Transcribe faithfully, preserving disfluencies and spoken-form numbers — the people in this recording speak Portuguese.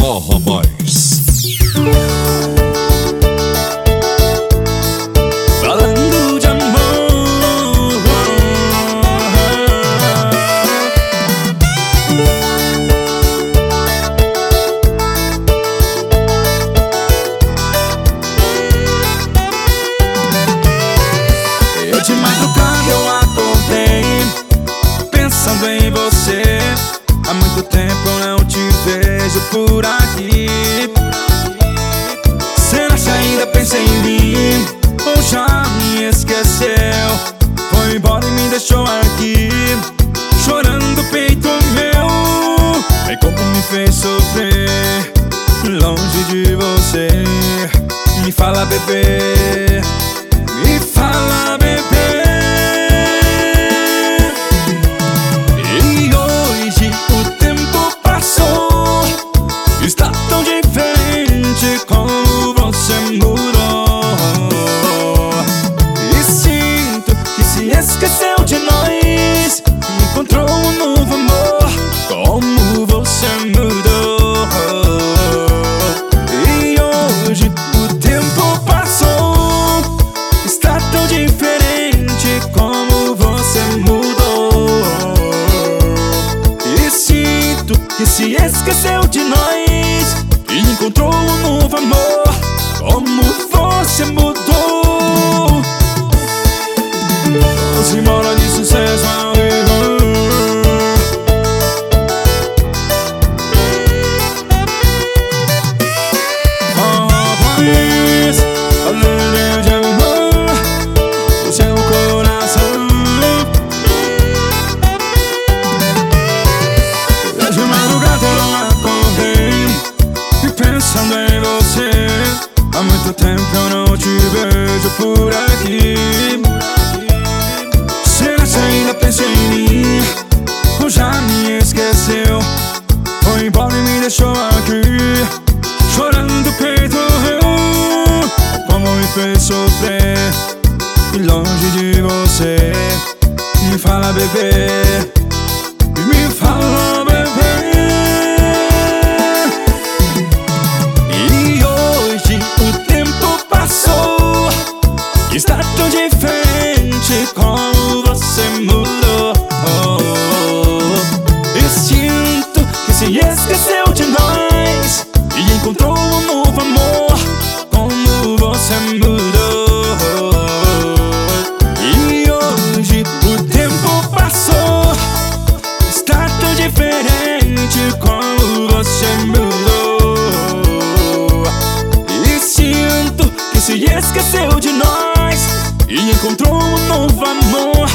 Forró Boys. Falando de amor, eu de madrugada eu acordei pensando em você. Há muito tempo eu não te vejo por aqui. Será que ainda pensa em mim? Ou já me esqueceu? Foi embora e me deixou aqui, chorando o peito meu. Ai, como me fez sofrer longe de você. Me fala, bebê, me fala, bebê. E hoje o tempo passou, está tão diferente como você mudou. E sinto que se esqueceu de nós, encontrou um novo amor. Como você mudou. E hoje o tempo passou, está tão diferente como você mudou. E sinto que se esqueceu de nós e encontrou um novo amor. Como você mudou. Vamos embora de sucesso, amigo. Forró Boys, falando de amor no seu coração. Eu de madrugada eu acordei e pensando em você. Há muito tempo eu não te vejo por aqui. Será que ainda pensa em mim? Ou já me esqueceu? Foi embora e me deixou aqui, chorando o peito meu. Como me fez sofrer e longe de você. Me fala, bebê, me fala, bebê. E hoje o tempo passou, está tão diferente como você mudou. Eu sinto que se esqueceu de nós e encontrou um novo amor. Como você mudou. E hoje o tempo passou, está tão diferente como você mudou. E sinto que se esqueceu de nós e encontrou um novo amor.